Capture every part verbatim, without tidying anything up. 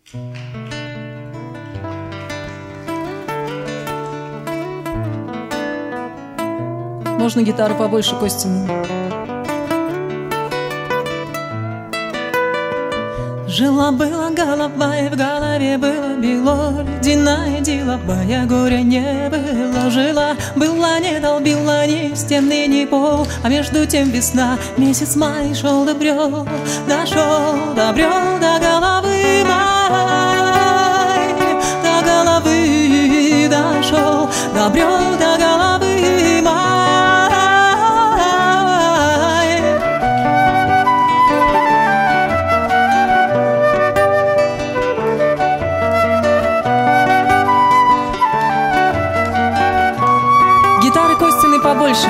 Можно гитару побольше, Костина? Жила-была голова, и в голове было бело, ледяная деловая, горя не было. Жила-была, не долбила ни стены, ни пол, а между тем весна, месяц май шел, добрел, дошел, добрел до головы май, до головы дошел, добрел до головы май. Побольше.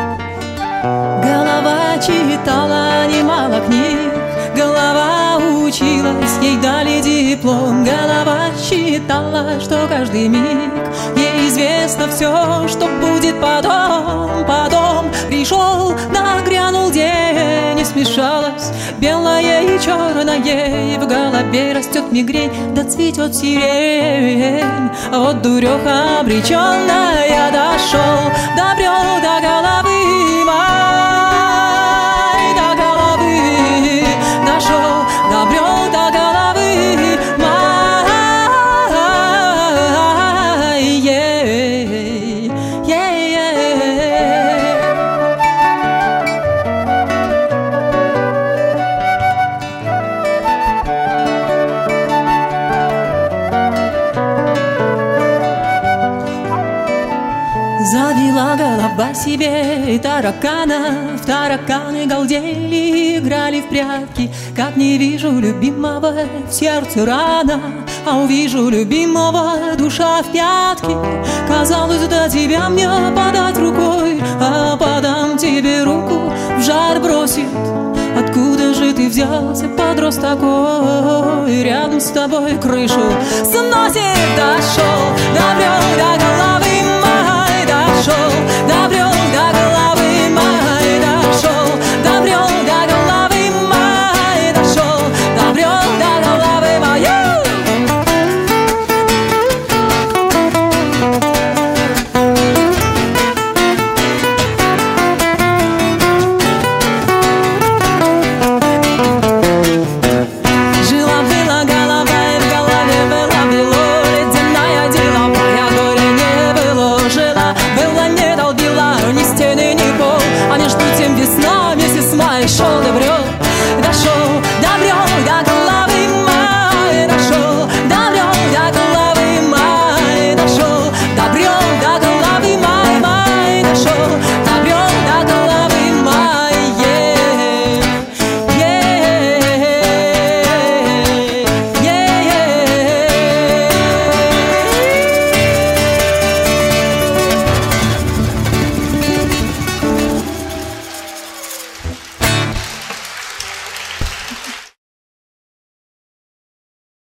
Голова читала немало книг, голова училась, ей дали диплом. Голова считала, что каждый миг ей известно все, что будет потом. Потом пришел, нагрянул день, и смешалось белое и черное, и в голове растет мигрень, да цветет сирень. А вот дуреха обреченная дошел, добрел до головы май, до головы дошел, добрел до головы май, ей, ей, ей. Завела голова себе таракана, в тараканы галдели, играли в прятки. Как не вижу любимого, в сердце рана, а увижу любимого, душа в пятки. Казалось, до тебя мне подать рукой, а подам тебе руку, в жар бросит. Откуда же ты взялся, подрос такой? Рядом с тобой крышу сносит. Дошел, добрел до головы май, дошел, добрел